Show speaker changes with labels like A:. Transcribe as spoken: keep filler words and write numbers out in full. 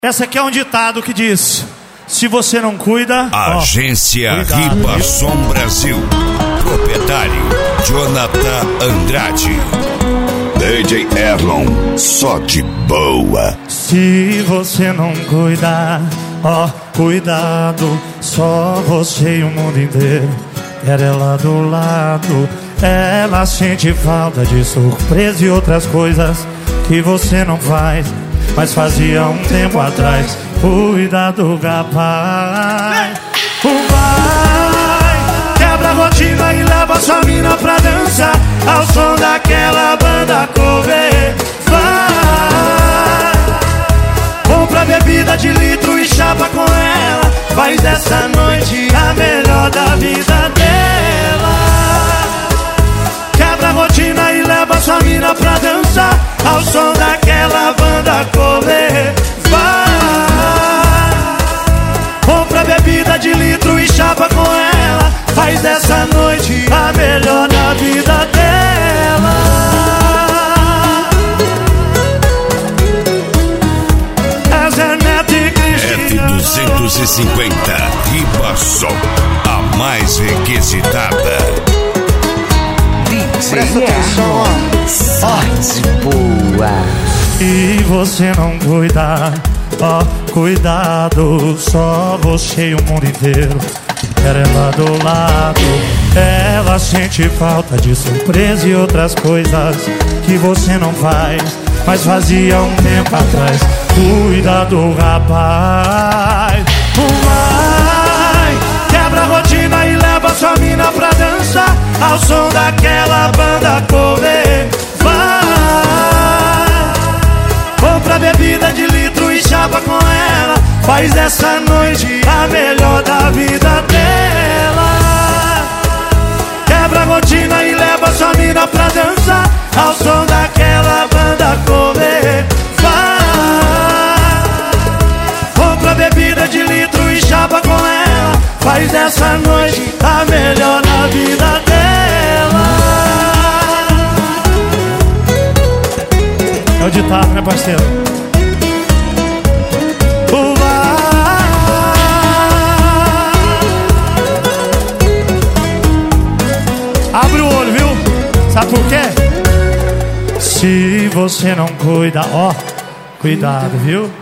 A: Essa aqui é um ditado que diz: se você não cuida...
B: Agência
A: ó,
B: Ribason Brasil. Proprietário Jonathan Andrade. D J Erlon, só de boa.
A: Se você não cuidar, ó, cuidado. Só você e o mundo inteiro quer ela do lado. Ela sente falta de surpresa e outras coisas que você não faz, mas fazia um tempo atrás. Cuidado, rapaz. Vai, quebra a rotina e leva sua mina pra dançar ao som daquela banda cover. Vai, compra bebida de litro e chapa com ela. Faz dessa noite a melhor da vida dela. Quebra a rotina e leva sua mina pra dançar ao som daquela banda cover. Vai, compra bebida de litro e chapa com ela. Faz dessa noite a melhor da vida dela. Essa é Neto e Cristiano.
B: F duzentos e cinquenta Ribason, a mais requisitada.
C: Presta atenção, sorte boa.
A: Se você não cuidar, ó, cuidado. Só você e o mundo inteiro quer ela do lado. Ela sente falta de surpresa e outras coisas que você não faz, mas fazia um tempo atrás. Cuidado, rapaz. Vai, quebra a rotina e leva sua mina pra dançar ao som daquela banda cover. Vai, compra bebida de litro e chapa com ela. Faz dessa noite a melhor da vida dela. Quebra a rotina e leva sua mina pra dançar ao som daquela banda cover. Vai, compra bebida de litro e chapa com ela. Faz dessa noite a melhor da vida dela. É o ditado, né, parceiro? Abre o olho, viu? Sabe por quê? Se você não cuida, ó, cuidado, viu?